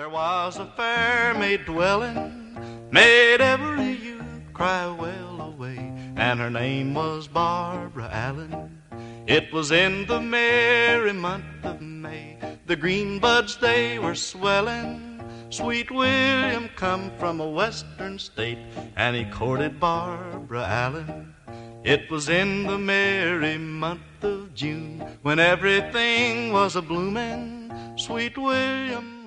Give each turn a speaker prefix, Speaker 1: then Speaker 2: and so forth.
Speaker 1: There was a fair maid dwelling, made every youth cry well away, and her name was Barbara Allen. It was in the merry month of May, the green buds they were swelling. Sweet William come from a western state, and he courted Barbara Allen. It was in the merry month of June, when everything was a-bloomin'. Sweet William